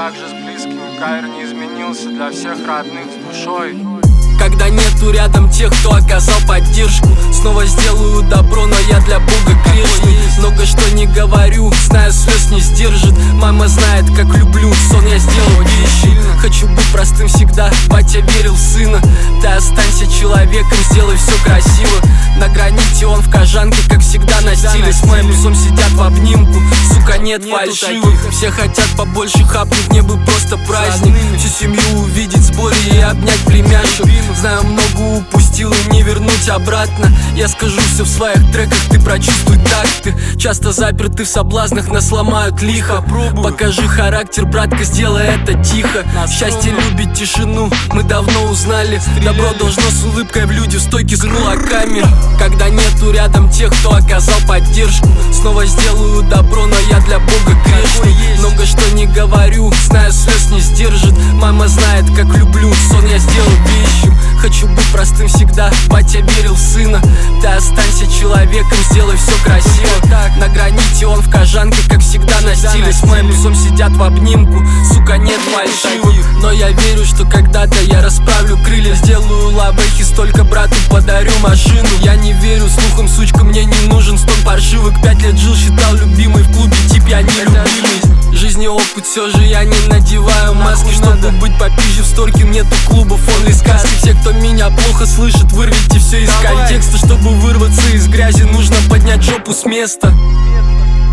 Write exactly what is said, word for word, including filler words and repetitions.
так же с близкими. Кайр не изменился для всех родных с душой. Когда нету рядом тех, кто оказал поддержку, снова сделаю добро, но я для Бога грешный. Много что не говорю, знаю, слез не сдержит. Мама знает, как люблю, сон я сделал вещи. Хочу быть простым всегда, батя верил в сына. Ты останься человеком, сделай все красиво. На граните он в кожанке, как всегда на стиле. С моим усом сидят в обнимку, сука, нет фальшивых. Все хотят побольше хапнуть, мне бы просто праздник. Всю семью увидеть в сборе и обнять племяшек. Знаю, много упустил и не вернуть обратно. Я скажу все в своих треках, ты прочувствуй такты. Часто заперты в соблазнах, нас сломают лихо. Покажи характер, братка, сделай это тихо. Счастье любит тишину, мы давно узнали. Добро должно с улыбкой в люди в стойке с кулаками. Когда нету рядом тех, кто оказал поддержку, снова сделаю добро, но я для Бога грешный. Много что не говорю, знаю, слез не сдержит. Мама знает, как люблю, сон я сделал вещью. Хочу быть простым всегда, батя верил в сына. Ты останься человеком, сделай все красиво. На граните он в кожанке, как всегда на стиле. С моим усом сидят в обнимку, сука, нет фальшивых. Но я верю, что когда-то я расправлю крылья. Сделаю лавехи, столько брату подарю машину. Я не верю слухам, сучка, мне не нужен стон паршивок. Пять лет жил, считал любимый в клубе, тип я нелюбимый. Жизни опыт, все же я не надеваю маски. Чтобы быть попизже в сторке, нету клубов, он ли сказки. Все, кто меня плохо слышит, вырвите все из контекста. Чтобы вырваться из грязи, нужно поднять жопу с места.